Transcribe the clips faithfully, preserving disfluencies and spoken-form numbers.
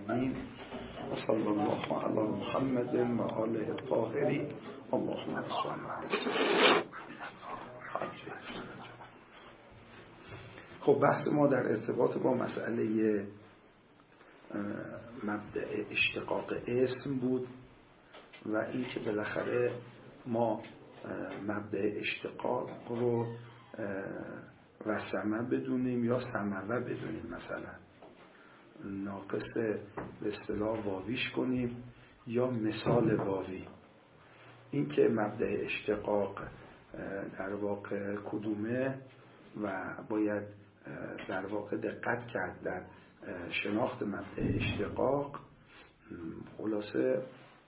العالمين وصلى الله على محمد و آله الطاهرین اللهم صل علی سیدنا. خب بحث ما در ارتباط با مسئله مبدأ اشتقاق اسم بود و این که بالاخره ما مبدأ اشتقاق رو رسمه بدونیم یا سموه بدونیم، مثلا ناقص به اصطلاح واویش کنیم یا مثال واوی. این که مبدأ اشتقاق در واقع کدومه و باید در واقع دقت کرد در شناخت مبدأ اشتقاق. خلاصه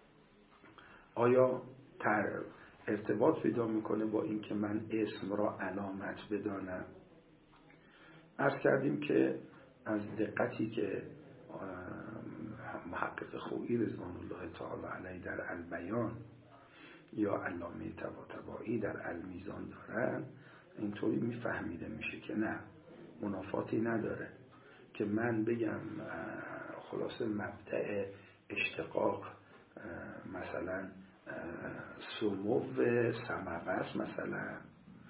آیا تر ارتباط پیدا میکنه با این که من اسم را علامت بدانم؟ عرض کردیم که از دقتی که محقق خویی رضوان الله تعالی علیه در البیان یا علامه طباطبایی در المیزان دارن، اینطوری میفهمیده میشه که نه، منافاتی نداره که من بگم خلاصه مبدأ اشتقاق مثلا سمو سموه است، مثلا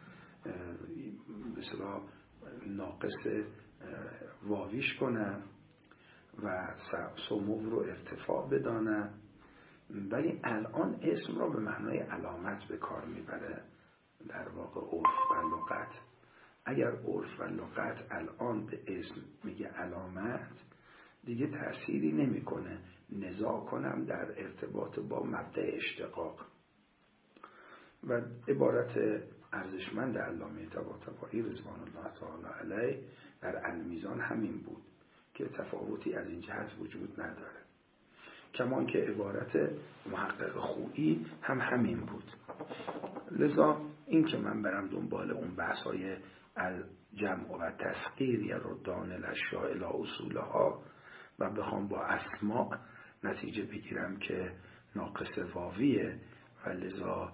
مثلا ناقص واویش کنم و سمو رو ارتفاع بدانم، ولی الان اسم را به معنای علامت به کار میبره در واقع عرف و لغت. اگر عرف و لغت الان به اسم میگه علامت، دیگه تأثیری نمیکنه نزاع کنم در ارتباط با مبدأ اشتقاق. و عبارت ارزشمند علامه طباطبایی رضوان الله تعالی علیه در المیزان همین بود که تفاوتی از این جهت وجود نداره، کمان که عبارت محقق خویی هم همین بود. لذا این که من برم دنبال اون بحث های الجمع و تسخیر یا ردان الاشیاء الی اصولها و بخوام با اسماء نتیجه بگیرم که ناقص واویه و لذا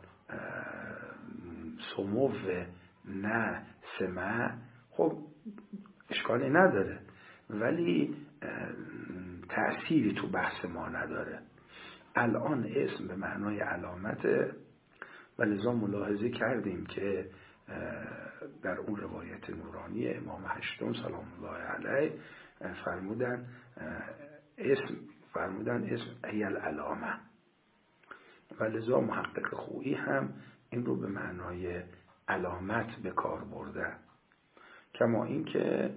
سمو نه سمع، خب اشکالی نداره، ولی تأثیری تو بحث ما نداره. الان اسم به معنای علامته و لذا ملاحظه کردیم که در اون روایت نورانی امام هشتم سلام الله علیه فرمودن اسم فرمودن اسم ای العلامه و لذا محقق خویی هم این رو به معنای علامت به کار برده. کما این که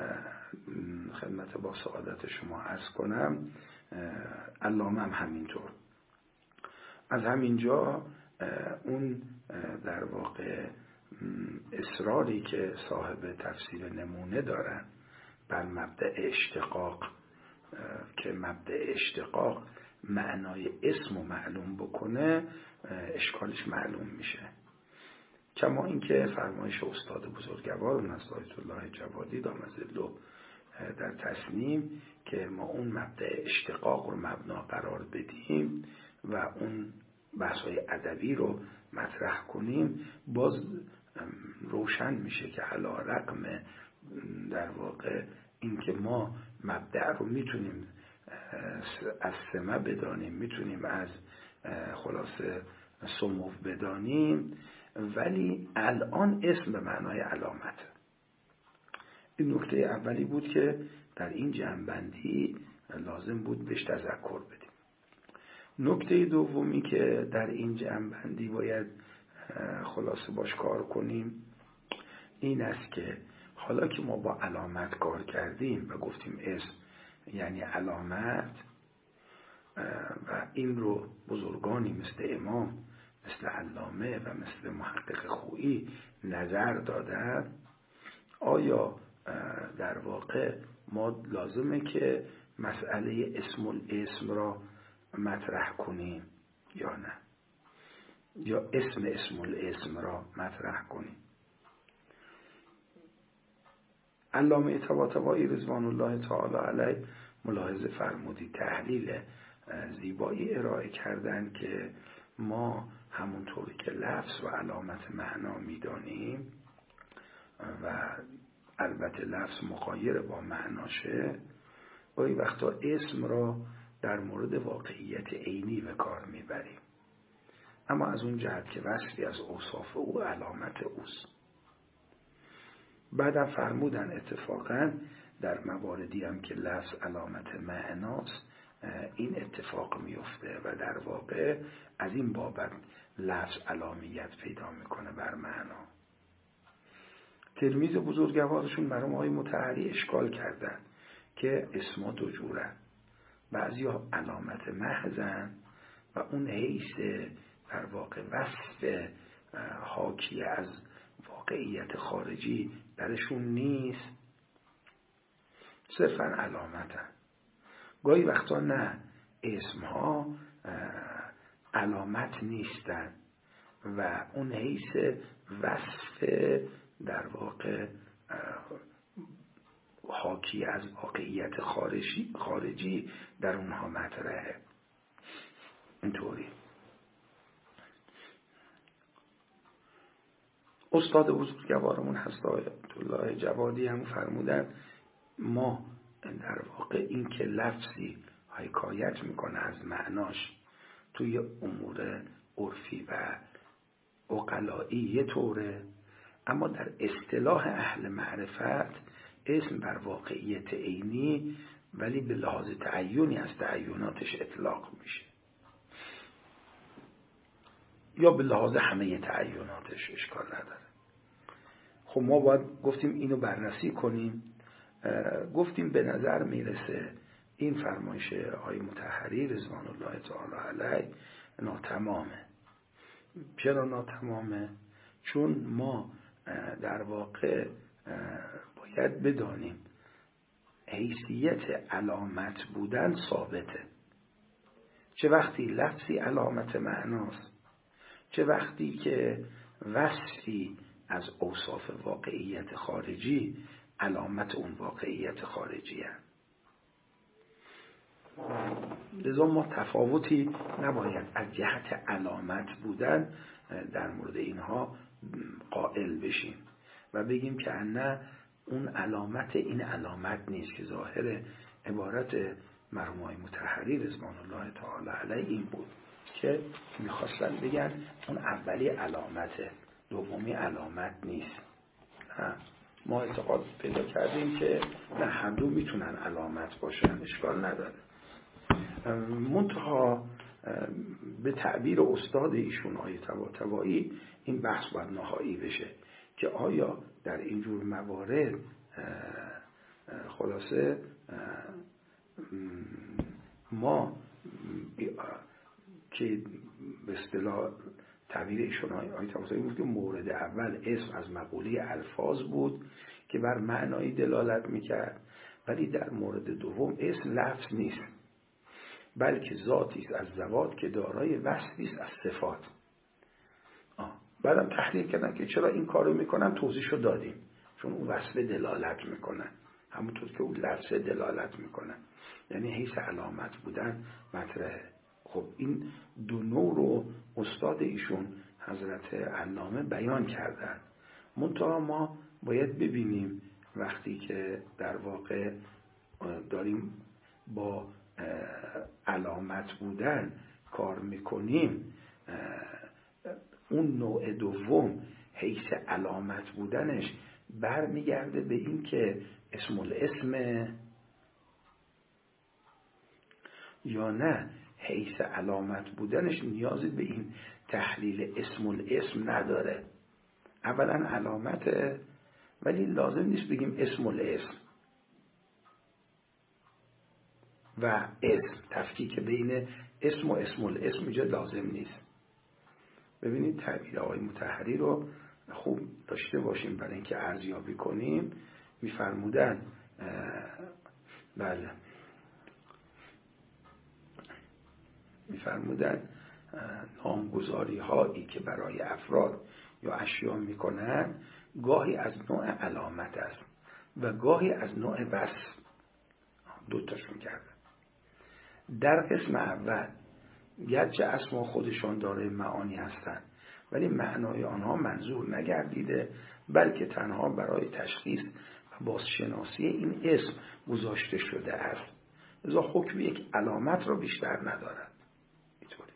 خدمت با سعادت شما عرض کنم علامه هم همینطور. از همینجا اون در واقع اصراری که صاحب تفسیر نمونه دارن بر مبدأ اشتقاق که مبدأ اشتقاق معنای اسم رو معلوم بکنه، اشکالش معلوم میشه. کما اینکه فرمایش استاد بزرگوار نزد آیت الله جوادی دام ظله در تصنیم که ما اون مبدأ اشتقاق رو مبنا قرار بدیم و اون بحث‌های ادبی رو مطرح کنیم، باز روشن میشه که علی رغم در واقع اینکه ما مبدأ رو میتونیم از سمه بدانیم، میتونیم از خلاصه سمو بدانیم، ولی الان اسم به معنای علامت. این نکته اولی بود که در این جمع‌بندی لازم بود بهش تذکر بدیم. نکته دومی که در این جمع‌بندی باید خلاصه باش کار کنیم این است که حالا که ما با علامت کار کردیم و گفتیم اسم یعنی علامت و این رو بزرگانی مثل امام، مثل علامه و مثل محقق خویی نظر دادن، آیا در واقع ما لازمه که مسئله اسم الاسم را مطرح کنیم یا نه، یا اسم اسم الاسم را مطرح کنیم؟ علامه طباطبایی رضوان الله تعالی علیه ملاحظه فرمودی، تحلیل زیبایی ارائه کردن که ما همونطوری که لفظ و علامت معنا میدانیم و البته لفظ مغایر با معناشه، گاهی وقتا اسم را در مورد واقعیت عینی به کار میبریم، اما از اون جهت که وصفی از اوصاف او علامت اوست. بعدم فرمودن اتفاقا در مواردی هم که لفظ علامت معناست این اتفاق میفته و در واقع از این بابت لفظ علامیت پیدا میکنه بر معنا. تلمیذ بزرگوارشون مرحوم آقای مطهری اشکال کردن که اسما دو جورن، بعضی ها علامت محضن و اون حیث در واقع وصف حاکی از واقعیت خارجی درشون نیست، صرفا علامتن. گاهی وقتا نه، اسمها علامت نیستن و اون حیث وصف در واقع حاکی از واقعیت خارجی, خارجی در اونها مطرحه. اینطوری استاد بزرگوارمون هست آیت الله جوادی هم فرمودن ما در واقع این که لفظی حکایت میکنه از معناش توی امور عرفی و عقلایی یه طوره، اما در اصطلاح اهل معرفت اسم بر واقعیت عینی ولی به لحاظ تعینی از تعیناتش اطلاق میشه یا به لحاظ همه تعیناتش، اشکال نداره. خب ما باید گفتیم اینو بررسی کنیم. گفتیم به نظر میرسه این فرمایش آقای مطهری رضوان الله تعالی علیه ناتمامه. چرا ناتمامه؟ چون ما در واقع باید بدانیم حیثیت علامت بودن ثابته، چه وقتی لفظی علامت معناست، چه وقتی که وصفی از اوصاف واقعیت خارجی علامت اون واقعیت خارجی هست. لذا ما تفاوتی نباید از جهت علامت بودن در مورد اینها قائل بشیم و بگیم که نه اون علامت این علامت نیست، که ظاهر عبارت مرحوم آقای مطهری رضوان الله تعالی علیه این بود که میخواستن بگن اون اولی علامته، دومی علامت نیست. ما اعتقاد پیدا کردیم که نه، هر دو میتونن علامت باشن، اشکال نداره. منتها به تعبیر استاد ایشون آقای طباطبایی این بحث باید نهایی بشه که آیا در اینجور موارد خلاصه ما که به اصطلاح تعبیر ایشون آقای طباطبایی بود که مورد اول اسم از مقوله الفاظ بود که بر معنایی دلالت میکرد، ولی در مورد دوم اسم لفظ نیست بلکه ذاتی است از ذوات که دارای وصفی است از صفات. آه. بعدم تحلیل کردن که چرا این کارو میکنن، توضیحشو دادیم، چون اون وصف دلالت میکنن همونطور که اون لفظ دلالت میکنن، یعنی حیث علامت بودن مطرحه. خب این دو نوع رو استاد ایشون حضرت علامه بیان کردن. منتها ما باید ببینیم وقتی که در واقع داریم با علامت بودن کار میکنیم، اون نوع دوم حیث علامت بودنش برمیگرده به این که اسم الاسم یا نه حیث علامت بودنش نیازی به این تحلیل اسم الاسم نداره. اولا علامته ولی لازم نیست بگیم اسم الاسم و اسم، تفکیک بین اسم و اسم الاسم اینجا لازم نیست. ببینید تعبیر آقای مطهری رو خوب داشته باشیم برای اینکه ارزیابی کنیم. میفرمودن بله میفرمودن نامگذاری هایی که برای افراد یا اشیا میکنن گاهی از نوع علامت است و گاهی از نوع وصف. دوتاشون کردن. در قسم اول گرچه اسما خودشان دارای معانی هستند ولی معنای آنها منظور نگردیده بلکه تنها برای تشخیص و بازشناسی این اسم گذاشته شده است لذا حکم یک علامت را بیشتر ندارد. اینطوری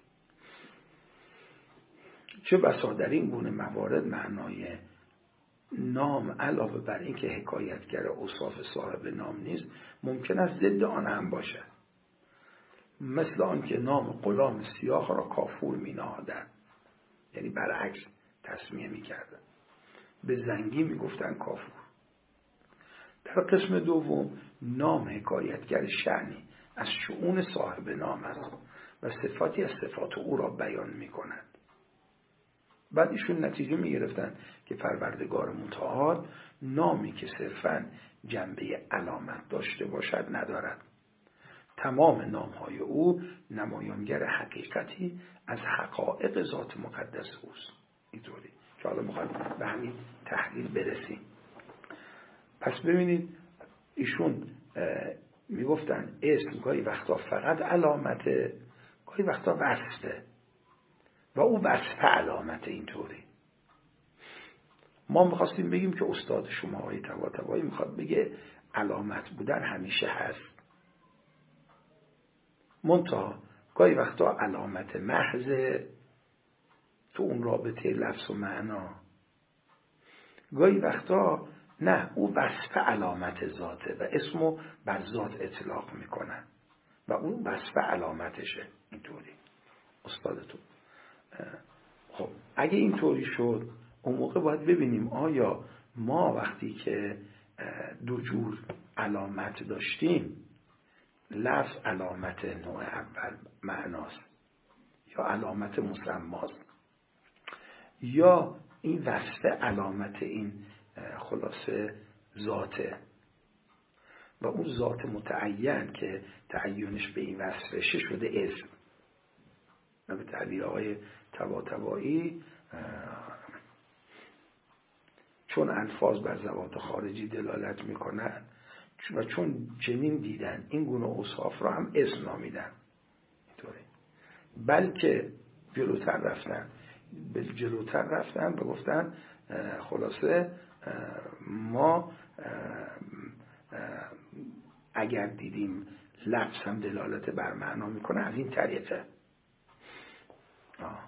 چه بسا در این گونه موارد معنای نام علاوه بر این که حکایتگر اوصاف صاحب نام نیست ممکن است ضد آن هم باشد، مثل آن که نام غلام سیاه را کافور می نهادند، یعنی برعکس تسمیه می کردن، به زنگی می گفتن کافور. در قسم دوم نام حکایتگر شأنی از شؤون صاحب نام است و صفاتی از صفات او را بیان می کند. بعد ایشون نتیجه می گرفتن که پروردگار متعال نامی که صرفاً جنبه علامت داشته باشد ندارد. تمام نامهای او نمایانگر حقیقتی از حقایق ذات مقدس اوست. اینطوری که حالا میخوایم به همین تحلیل برسیم. پس ببینید ایشون میگفتن اسم گاهی وقتا فقط علامته، گاهی وقتا وصفه و او وصف علامته. اینطوری ما میخواستیم بگیم که استاد شما آقای طباطبایی میخواد بگه علامت بودن همیشه هست، منتها گاهی وقتا علامت محض تو اون رابطه لفظ و معنا، گاهی وقتا نه، او وصف علامت ذاته و اسمو بر ذات اطلاق میکنن و اون وصف علامتشه. اینطوری استادتون. خب اگه اینطوری شد اون موقع باید ببینیم آیا ما وقتی که دو جور علامت داشتیم، لفظ علامت نوع اول معناست یا علامت مسماست، یا این وصف علامت این خلاصه ذاته و اون ذات متعین که تعینش به این وصفشه شده اسم. و به تعبیر آقای طباطبایی چون الفاظ بر ذوات خارجی دلالت میکنن و چون چنین دیدن این گونه اوصاف را هم اسم نامیدن. اینطوری بلکه جلوتر رفتن جلوتر رفتن و گفتن خلاصه ما اگر دیدیم لفظ هم دلالت بر معنا میکنه از این طریقه. آه.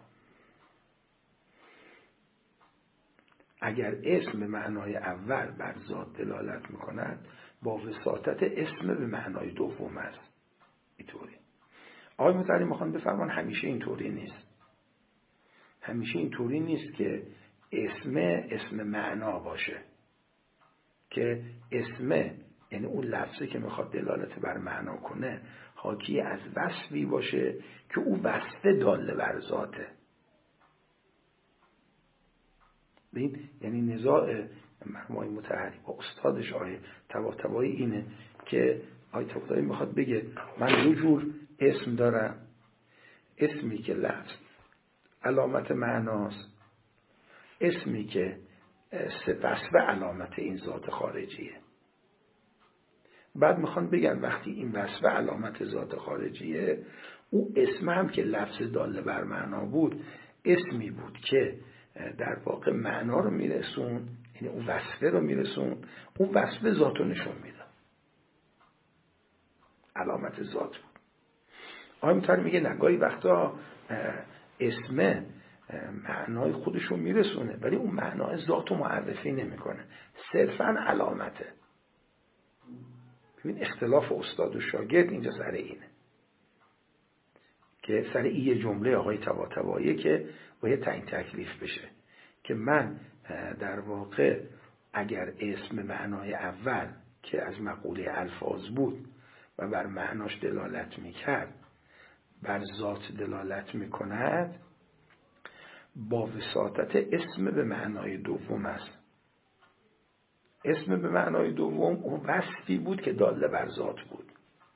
اگر اسم به معنای اول بر ذات دلالت میکند با وساطت اسم به معنای دوم است. اینطوری آقای مطهری میخوان بفرمان همیشه اینطوری نیست. همیشه اینطوری نیست که اسم اسم معنا باشه، که اسم یعنی اون لفظی که میخواد دلالت بر معنا کنه حاکی از وصفی باشه که او وصف داله بر ذاته. ببین یعنی نزاع مرحوم مطهری با استادش آقای طباطبایی اینه که آقای طباطبایی میخواد بگه من دو جور اسم دارم، اسمی که لفظ علامت معناست، اسمی که وصف علامت این ذات خارجیه. بعد میخوان بگن وقتی این وصف علامت ذات خارجیه، او اسم هم که لفظ داله بر معنا بود اسمی بود که در واقع معنا رو میرسون، یعنی اون وصفه رو میرسون، اون وصف ذات رو نشون میده، علامت ذات بود. آقای مطهری میگه نگاهی وقتا اسم معنای خودش رو میرسونه ولی اون معنای ذات رو معرفی نمیکنه، صرفا علامته. ببین اختلاف استاد و شاگرد اینجا سر اینه که سر این یه جمله آقای طباطبایی که باید تعیین تکلیف بشه که من در واقع اگر اسم معنای اول که از مقوله الفاظ بود و بر معناش دلالت میکرد بر ذات دلالت میکند، با وساطت اسم به معنای دوم است. اسم به معنای دوم اون وصفی بود که داله بر ذات بود.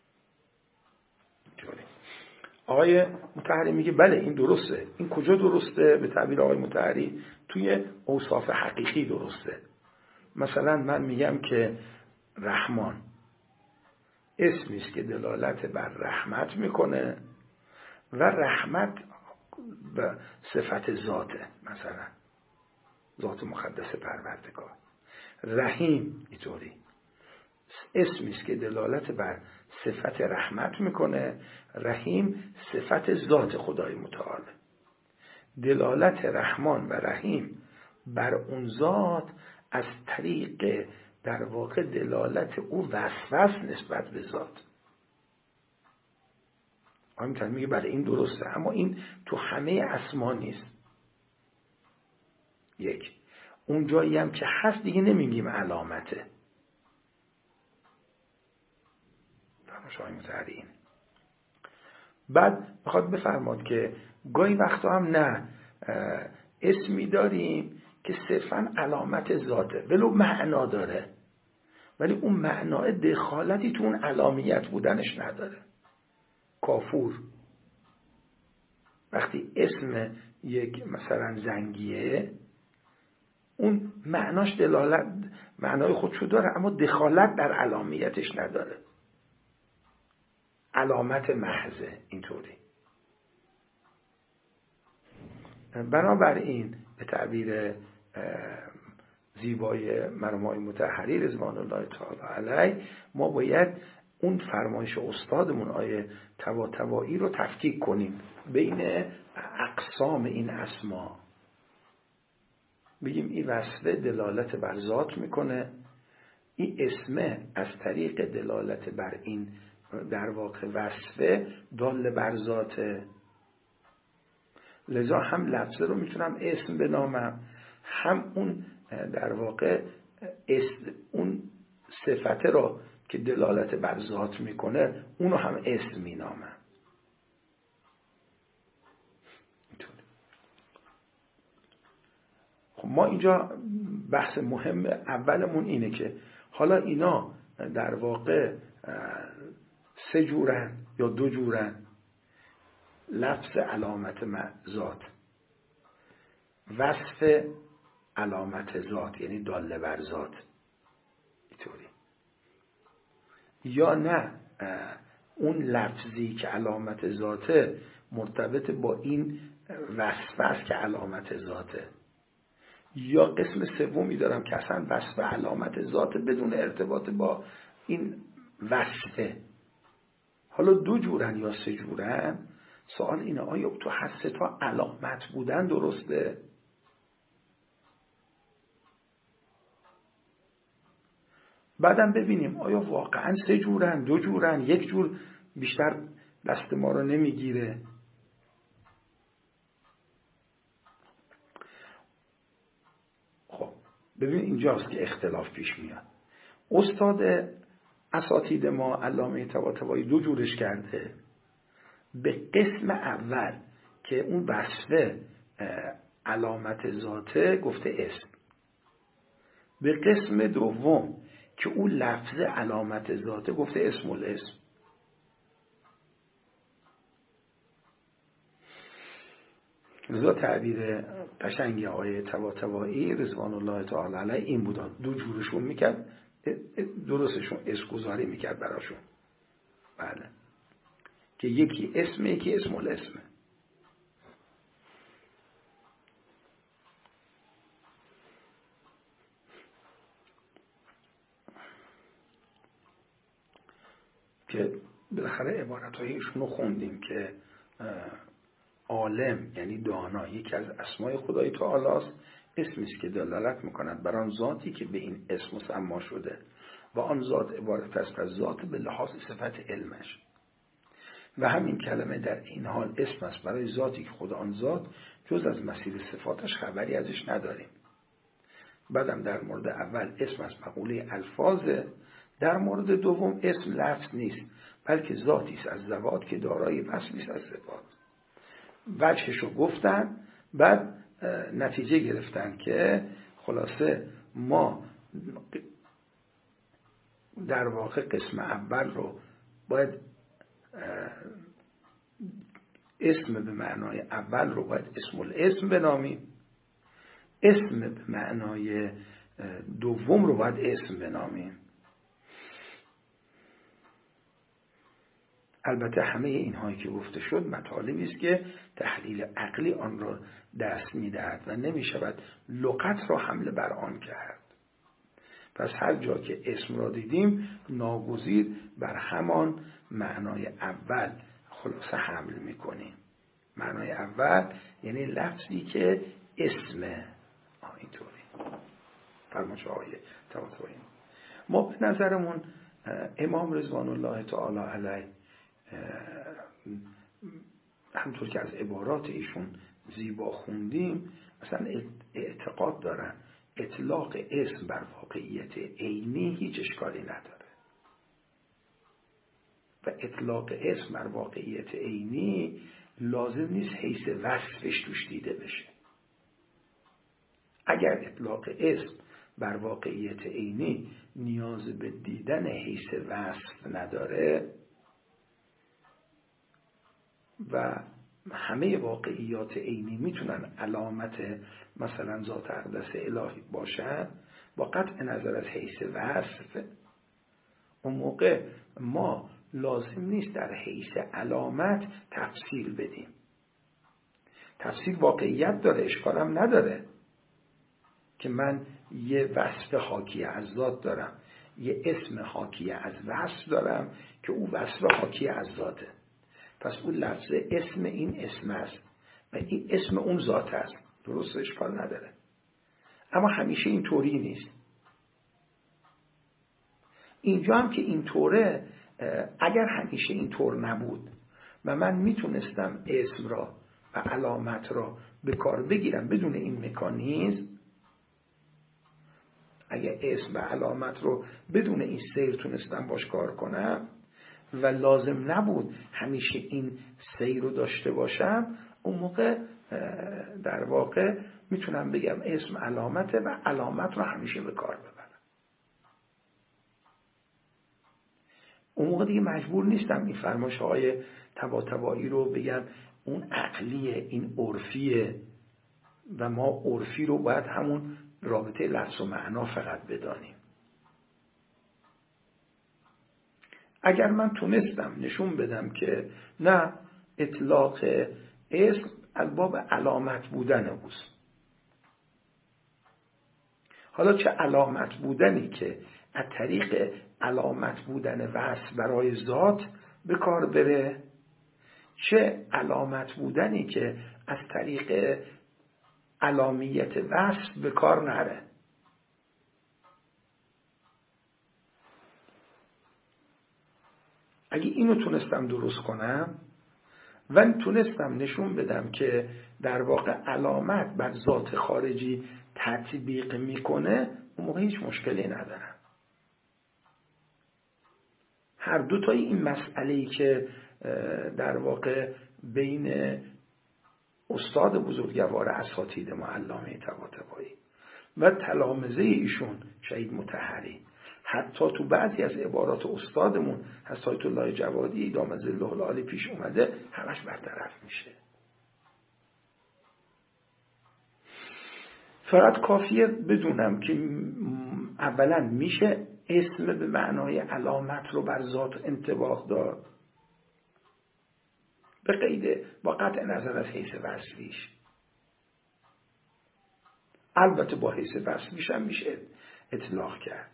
آقای مطهری میگه بله این درسته. این کجا درسته؟ به تعبیر آقای مطهری توی اوصاف حقیقی درسته. مثلا من میگم که رحمان اسمی است که دلالت بر رحمت میکنه و رحمت به صفت ذاته، مثلا ذات مقدس پروردگار. رحیم اینطوری اسمی است که دلالت بر صفت رحمت میکنه، رحیم صفت ذات خدای متعال. دلالت رحمان و رحیم بر اون ذات از طریق در واقع دلالت او وسوس نسبت به ذات. آن میگه بله این درسته، اما این تو همه اسما نیست. یک، اون جایی هم که هست دیگه نمیگیم علامته. فرمایش‌های متحرین. بعد میخواد بفرماد که گاهی وقتا هم نه اسمی داریم که صرفا علامت ذاته ولو معنا داره، ولی اون معنای دخالتی تو اون علامیت بودنش نداره. کافور وقتی اسم یک مثلا زنگیه، اون معناش دلالت معنای خودشو داره اما دخالت در علامیتش نداره، علامت محضه. اینطوری بنابراین به تعبیر زیبای مرحوم مطهری رضوان الله تعالی علیه، ما باید اون فرمایش استادمون آیه طباطبایی رو تفکیک کنیم بین اقسام این اسما. بگیم این وصفه دلالت بر ذات میکنه، این اسمه از طریق دلالت بر این در واقع وصفه دال بر ذاته. لذا هم لفظه رو میتونم اسم بنامم، هم اون در واقع اون صفته رو که دلالت بر ذات میکنه اونو هم اسم مینامم. خب ما اینجا بحث مهم اولمون اینه که حالا اینا در واقع سه جورن یا دو جورن. لفظ علامت ذات، وصف علامت ذات یعنی داله بر ذات، اینطوری. یا نه اون لفظی که علامت ذاته مرتبط با این وصف است که علامت ذاته. یا قسم سومی دارم که اصلا وصف علامت ذاته بدون ارتباط با این وصفه. حالا دو جورن یا سه جورن. سوال اینه آیا تو هر سه تا علامت بودن درسته؟ بعدم ببینیم آیا واقعا سه جورن، دو جورن، یک جور بیشتر دست ما رو نمیگیره. خب ببین اینجاست که اختلاف پیش میاد. استاد اساتید ما علامه طباطبایی دو جورش کرده. به قسم اول که اون وصفه علامت ذاته گفته اسم. به قسم دوم که اون لفظ علامت ذاته گفته اسم الاسم. لذا تعبیر قشنگ آقای طباطبایی رضوان الله تعالی علیه این بودا، دو جورشون میکرد، درستشون اسمگذاری میکرد براشون. بله، که یکی اسم یکی اسم الاسمه. که بالاخره عبارتهای ایشون رو خوندیم که عالم یعنی دانا یکی از اسمای خدای تعالی است. اسمی است که دلالت میکند بر آن ذاتی که به این اسم مسما شده و آن ذات عبارت است از ذات به لحاظ صفت علمش. و همین کلمه در این حال اسم است برای ذاتی که خود آن ذات جز از مسیر صفاتش خبری ازش نداریم. بعدم در مورد اول اسم از مقوله الفاظه، در مورد دوم اسم لفظ نیست بلکه ذاتی است از ذوات که دارای وصفی است از صفات. وجهشو گفتن، بعد نتیجه گرفتن که خلاصه ما در واقع قسم اول رو باید اسم به معنای اول رو باید اسم الاسم بنامیم، اسم به معنای دوم رو باید اسم بنامیم. البته همه اینهایی که گفته شد مطالبی است که تحلیل عقلی آن را دست می‌دهد و نمی‌شود لغت را حمله بر آن کرد. پس هر جا که اسم را دیدیم ناگزیر بر همان معنای اول خلاصه حمل میکنیم. معنای اول یعنی لفظی که اسمه. اینطوری فرمایش های طباطبایی. ما به نظرمون امام رضوان الله تعالی علیه همطور که از عبارات ایشون زیبا خوندیم مثلا اعتقاد دارن اطلاق اسم بر واقعیت عینی هیچ اشکالی نداره و اطلاق اسم بر واقعیت عینی لازم نیست حیث وصفش توش دیده بشه. اگر اطلاق اسم بر واقعیت عینی نیاز به دیدن حیث وصف نداره و همه واقعیات عینی میتونن علامت مثلا ذات اقدس الهی باشن با قطع نظر از حیث وصف، اون موقع ما لازم نیست در حیث علامت تفصیل بدیم. تفصیل واقعیت داره، اشکالم نداره که من یه وصف حاکی از ذات دارم، یه اسم حاکی از وصف دارم که او وصف حاکی از ذاته. پس اون لفظ اسم این اسم است و این اسم اون ذات است. درست، اشکال نداره. اما همیشه این طوری نیست. اینجا هم که این طوره، اگر همیشه این طور نبود و من میتونستم اسم را و علامت را به کار بگیرم بدون این مکانیزم، اگر اسم و علامت رو بدون این سیر تونستم باش کار کنم و لازم نبود همیشه این سیر رو داشته باشم، اون موقع در واقع میتونم بگم اسم علامته و علامت رو همیشه به کار ببرم. اون موقع دیگه مجبور نیستم این فرمایش‌های طباطبایی رو بگم اون عقلیه، این عرفیه و ما عرفی رو باید همون رابطه لفظ و معنا فقط بدانیم. اگر من تونستم نشون بدم که نه، اطلاق اسم الباب علامت بودن اوست، حالا چه علامت بودنی که از طریق علامت بودن وصف برای ذات به کار بره، چه علامت بودنی که از طریق علامیت وصف به کار نره. اگه اینو تونستم درست کنم و تونستم نشون بدم که در واقع علامت بر ذات خارجی تطبیق میکنه، اون موقع هیچ مشکلی ندارم. هر دو تای این مسئله‌ای که در واقع بین استاد بزرگوار اساتید ما علامه طباطبایی و تلامذه ایشون شهید مطهری، حتی تو بعضی از عبارات استادمون هست آیت الله جوادی دام ظله العالی پیش اومده، همش برطرف میشه. فقط کافیه بدونم که اولا میشه اسم به معنای علامت رو بر ذات انطباق داد به قید با قطع نظر از حیث وصفیش. البته با حیث وصفیش هم میشه اطلاق کرد.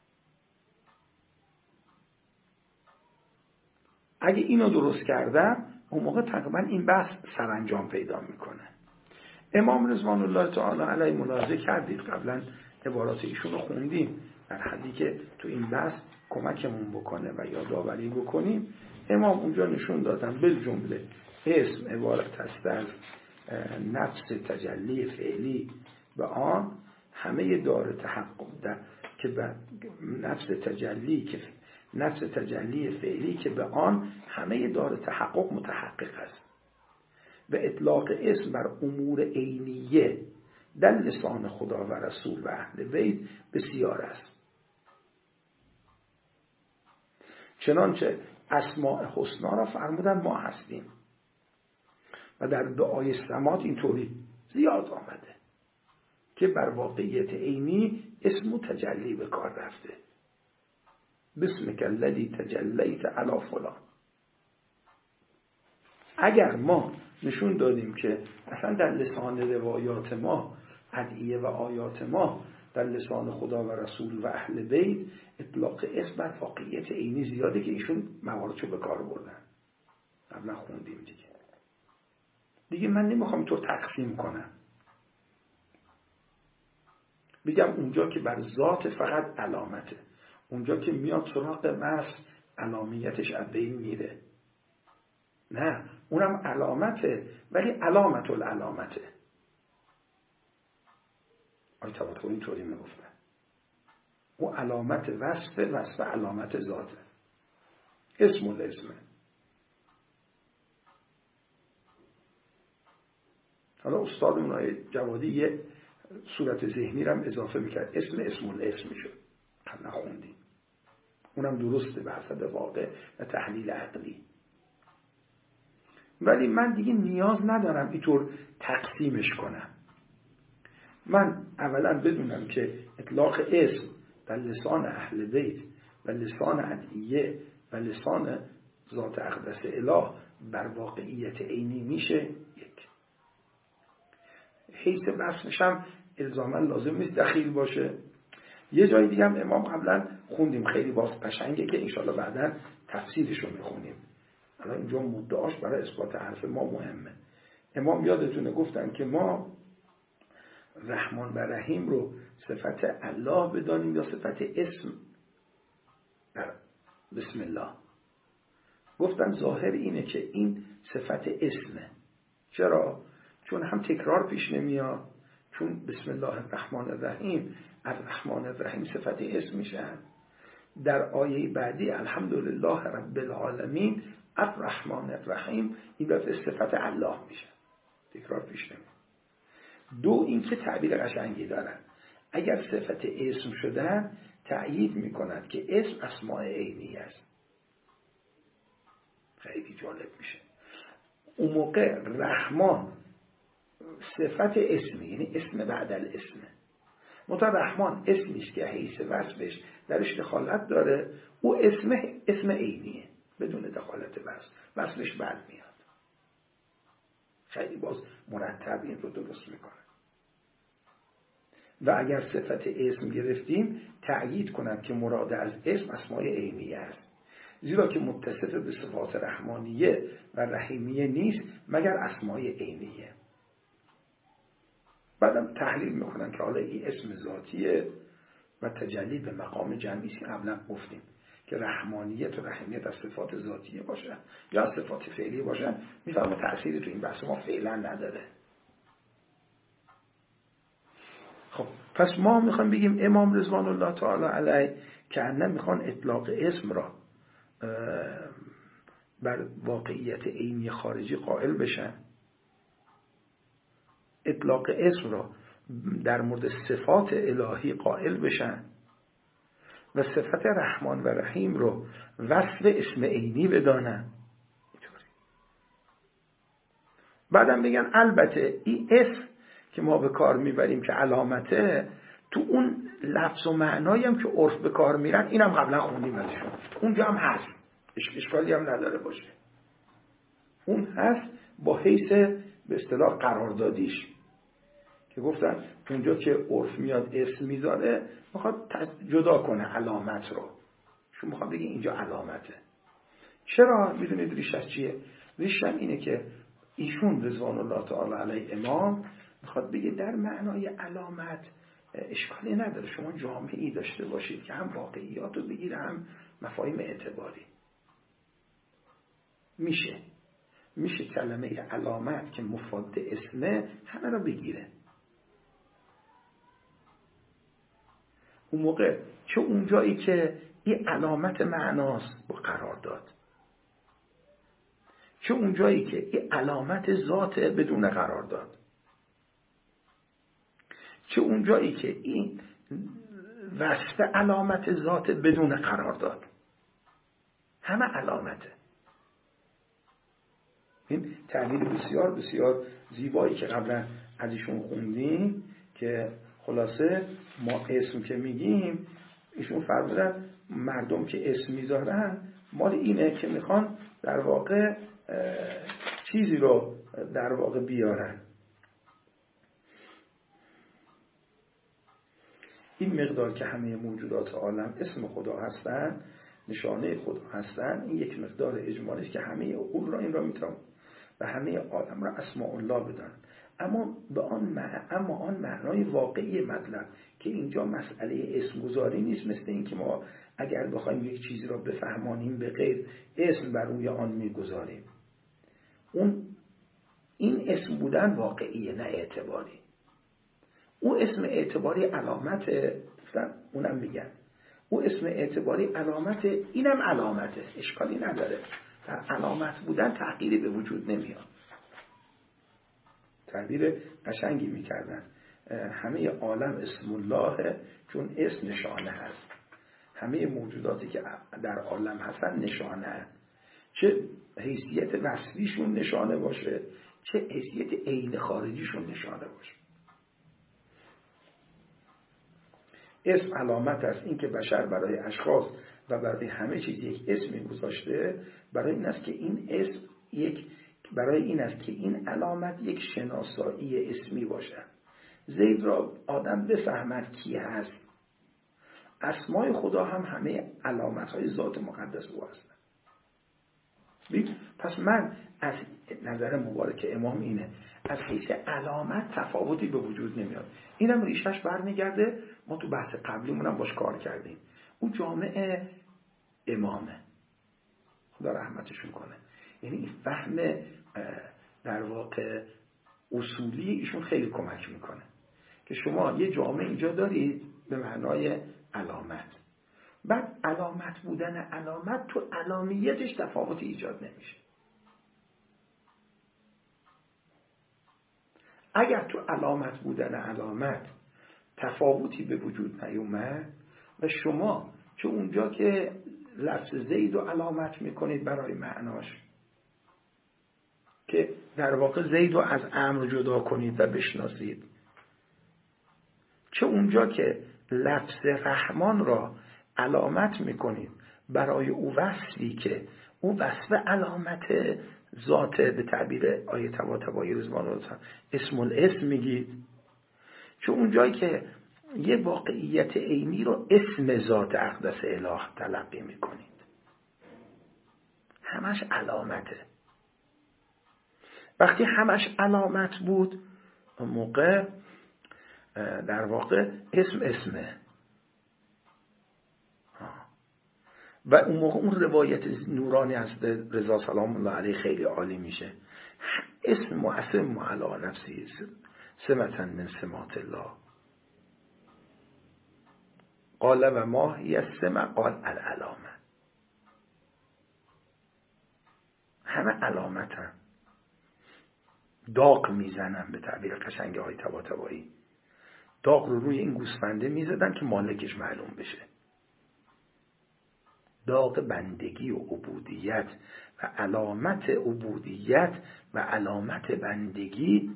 اگه اینو درست کردم، اون موقع تقریبا این بحث سرانجام پیدا میکنه. امام رضوان الله تعالی علیه ملاحظه کردید قبلا عبارات ایشون رو خوندیم، در حدی که تو این بحث کمکمون بکنه و یادآوری بکنیم. امام اونجا نشون دادن بالجمله اسم عبارت است از نفس تجلی فعلی به آن همه دار تحقق ده که به نفس تجلی که نفس تجلی فعلی که به آن همه دار تحقق متحقق است. و اطلاق اسم بر امور عینیه در لسان خدا و رسول و اهل بیت بسیار است. چنانچه اسماء حسنا را فرمودن ما هستیم و در دعای سمات اینطوری زیاد آمده که بر واقعیت عینی اسم تجلی به کار رفته. بسمک الذی تجلیت علی فلان. اگر ما نشون دادیم که اصلا در لسان روایات ما، ادعیه و آیات ما در لسان خدا و رسول و اهل بیت اطلاق اسم بر واقعیت عینی زیاده که ایشون مواردشو به کار بردن. قبلا خوندیم دیگه. دیگه من نمیخوام اینطور تقسیم کنم، بگم اونجا که بر ذات فقط علامته، اونجا که میاد سراغ وصف علامیتش از بین میره. نه، اونم علامته ولی علامت العلامته. آی طباطبایی اینطوری میگفتن، او علامت وصف وصف علامت ذاته، اسم الاسمه. حالا استادمون آقای جوادی یه صورت ذهنی رو هم اضافه میکرد، اسم اسم الاسم میشد. قبلا خوندیم، اونم درسته به حسب واقع و تحلیل عقلی. ولی من دیگه نیاز ندارم اینطور تقسیمش کنم. من اولا بدونم که اطلاق اسم در لسان اهل بیت و لسان ادعیه و لسان ذات اقدس اله بر واقعیت عینی میشه. یک، حیث وصفش هم الزاما لازم نیست دخیل باشه. یه جای دیگه هم امام قبلا خوندیم، خیلی باز قشنگه که انشالله بعدا تفسیرش رو میخونیم. الان اینجا مدعاش برای اثبات حرف ما مهمه. امام یادتونه گفتن که ما رحمان و رحیم رو صفت الله بدانیم یا صفت اسم در بسم الله. گفتن ظاهر اینه که این صفت اسمه. چرا؟ چون هم تکرار پیش نمیاد، چون بسم الله الرحمن الرحیم الرحمن الرحیم صفت اسم میشن. در آیه بعدی الحمدلله رب العالمین الرحمن الرحیم این دفعه صفت الله میشه، تکرار پیش نمیاد. دو، این که تعبیر قشنگی دارن، اگر صفت اسم شدن تأیید میکند که اسم اسماء عینی است. خیلی جالب میشه. اون موقع رحمان صفت اسمی، یعنی اسم بعد الاسمه. مطلب رحمان اسمی است که حیث وصفش درش دخالت داره، او اسم اسم عینیه بدون دخالت وصف، وصفش بعد میاد. خیلی باز مرتب این رو درست میکنه. و اگر صفت اسم گرفتیم تأیید کند که مراد از اسم اسماء عینیه است، زیرا که متصف به صفات رحمانیه و رحیمیه نیست مگر اسماء عینیه. بعدم تحلیل میکنن که حالا این اسم ذاتیه و تجلی به مقام جمعی است. قبلا گفتیم که رحمانیت و رحیمیت از صفات ذاتیه باشن یا از صفات فعلی باشن، میفهمه تأثیری تو این بحث ما فعلا نداره. خب پس ما میخوایم بگیم امام رضوان الله تعالی علیه که انه میخوان اطلاق اسم را بر واقعیت عینی خارجی قائل بشن، اطلاق اسم را در مورد صفات الهی قائل بشن و صفت رحمان و رحیم رو وصف اسم عینی بدانن. بعدم بگن البته این اسم که ما به کار میبریم که علامته، تو اون لفظ و معنایی هم که عرف به کار میرن اینم قبلا خوندیم ازشون، اونجا هم هست، اشکالی هم نداره باشه. اون هست با حیث به اصطلاح قراردادیش که گفتن اونجا که عرف میاد اسم میذاره میخواد جدا کنه علامت رو، شما میخواد بگی اینجا علامته. چرا؟ میدونید ریشش چیه؟ ریشش اینه که ایشون رضوان الله تعالی علیه امام میخواد بگه در معنای علامت اشکالی نداره شما جامعی داشته باشید که هم واقعیات رو بگیره هم مفاهیم اعتباری. میشه میشه کلمه علامت که مفاد اسمه همه رو بگیره. اون موقع چه اونجایی که این علامت معناست با قرار داد، چه اونجایی که این علامت ذات بدون قرار داد، چه اونجایی که این وصف علامت ذات بدون قرار داد، همه علامته. این تحلیل بسیار بسیار زیبایی که قبلا از ایشون خوندیم که خلاصه ما اسم که میگیم ایشون فرمودن مردم که اسم میذارن مال اینه که میخوان در واقع چیزی رو در واقع بیارن. مقدار که همه موجودات عالم اسم خدا هستن، نشانه خدا هستن، این یک مقدار اجمالی است که همه عقول را این را میتوان و همه عالم را اسماء الله بدانند. اما به آن مع... اما آن معنای واقعی مطلب که اینجا مسئله اسم گذاری نیست، مثل این که ما اگر بخوایم یک چیزی را بفهمانیم به غیر اسم بر روی آن میگذاریم. اون این اسم بودن واقعیه نه اعتباری. اون اسم اعتباری علامت گفتن، اونم میگن اون اسم اعتباری علامت، اینم علامته، اشکالی نداره. در علامت بودن تغییری به وجود نمیاد. تعبیر قشنگی میکردن، همه عالم اسم الله، چون اسم نشانه هست. همه موجوداتی که در عالم هستن نشانه هست. چه حیثیت وصفیشون نشانه باشه، چه حیثیت عین خارجیشون نشانه باشه. اسم علامت است. این که بشر برای اشخاص و برای همه چیز یک اسمی گذاشته، برای این است که این اسم یک برای این است که این علامت یک شناسایی اسمی باشد. زید را آدم بفهمد کی هست. اسمای خدا هم همه علامت‌های ذات مقدس او هستند. پس من از نظر مبارک امام اینه، از حیث علامت تفاوتی به وجود نمیاد. اینم ریشش برمیگرده، ما تو بحث قبلیمون هم باش کار کردیم. اون جامعه امامه، خدا رحمتشون کنه. یعنی این فهم در واقع اصولی ایشون خیلی کمک میکنه که شما یه جامعه اینجا دارید به معنای علامت، بعد علامت بودن علامت تو علامیتش تفاوتی ایجاد نمیشه. اگر تو علامت بودن علامت تفاوتی به وجود نیومد و شما که اونجا که لفظ زید رو علامت میکنید برای معناش، که در واقع زید رو از امر جدا کنید و بشناسید، چه اونجا که لفظ رحمان را علامت میکنید برای او وصفی که او وصف علامت ذات، به تعبیر آیه طباطبایی رضوان الله اسم الاسم میگید، چه اونجایی که یه واقعیت عینی رو اسم ذات اقدس اله تلقی میکنید. همش علامته. وقتی همش علامت بود اون موقع در واقع اسم اسمه و اون موقع اون روایت نورانی از رضا سلام الله علیه خیلی عالی میشه. اسم و اسم علی نفسی سمتن من سمات الله قال و ما هی السمه قال العلامه. همه علامتن، داغ میزنن، به تعبیر قشنگ های طباطبایی داغ رو روی این گوسفنده میزدن که مالکش معلوم بشه. داغ بندگی و عبودیت و علامت عبودیت و علامت بندگی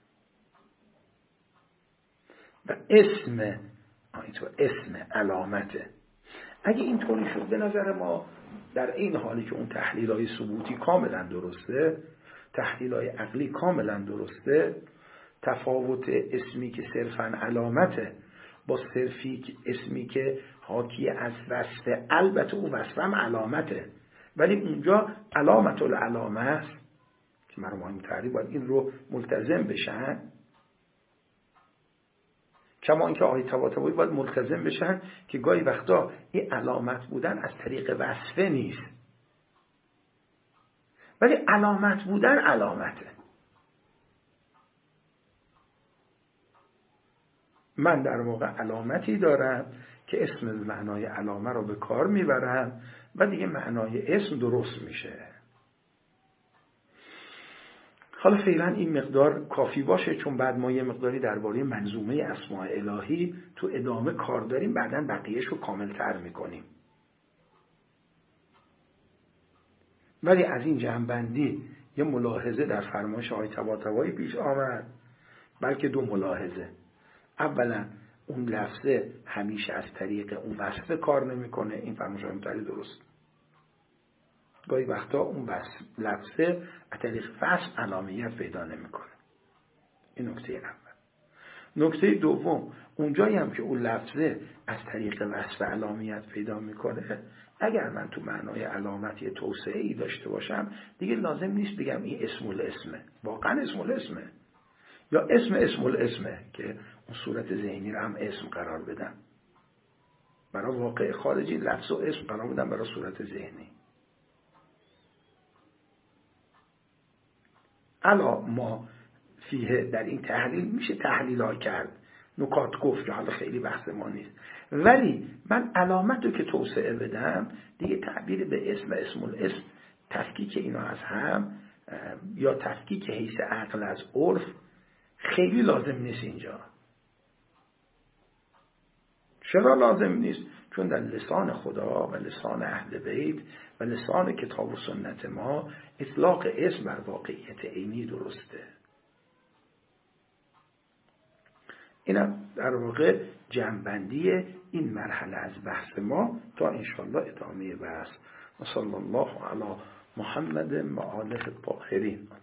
و اسم اسم علامته. اگه اینطوری شد به نظر ما در این حالی که اون تحلیل های ثبوتی کاملا درسته، تحلیل های عقلی کاملا درسته، تفاوت اسمی که صرفا علامته با صرفی اسمی که حاکی از وصف، البته اون وصف هم علامته ولی اونجا علامت العلامه است که مرحوم تعریف باید این رو ملتزم بشن، کما اینکه آیه طباطبایی باید ملتزم بشن که گاهی وقتا این علامت بودن از طریق وصفه نیست ولی علامت بودن علامته. من در واقع علامتی دارم که اسم معنای علامه رو به کار میبرم و دیگه معنای اسم درست میشه. حالا فعلا این مقدار کافی باشه، چون بعد ما یه مقداری درباره منظومه اسماء الهی تو ادامه کار داریم، بعداً بقیهش رو کاملتر میکنیم. ولی از این جنبندی یه ملاحظه در فرمایش آقای طباطبایی پیش آمد، بلکه دو ملاحظه. اولا اون لفظه همیشه از طریق اون وصف کار نمیکنه، این فرمایش آقای درست. گاهی وقتا اون لفظه از طریق وصف علامیت پیدا نمیکنه. این نکته اول. نکته دوم، اونجایی هم که اون لفظه از طریق وصف علامیت پیدا میکنه، اگر من تو معنای علامتی توسعه ای داشته باشم دیگه لازم نیست بگم این اسم الاسمه، واقعا اسم الاسمه، یا اسم اسم الاسمه که اون صورت ذهنی رو هم اسم قرار بدم. برای واقع خارجی لفظ و اسم قرار بدم برای صورت ذهنی. الا ما فیه، در این تحلیل میشه تحلیل ها کرد، نکات گفت که حالا خیلی بحث ما نیست، ولی من علامت رو که توسعه بدم دیگه تعبیر به اسم اسم الاسم، تفکیک اینا از هم یا تفکیک حیث عقل از عرف خیلی لازم نیست اینجا. چرا لازم نیست؟ چون در لسان خدا و لسان اهل بیت و لسان کتاب و سنت ما اطلاق اسم بر واقعیت عینی درسته. اینم در واقع جمع‌بندی این مرحله از بحث ما تا انشاءالله ادامه بحث. و صلی الله علی محمد و آله الطاهرین.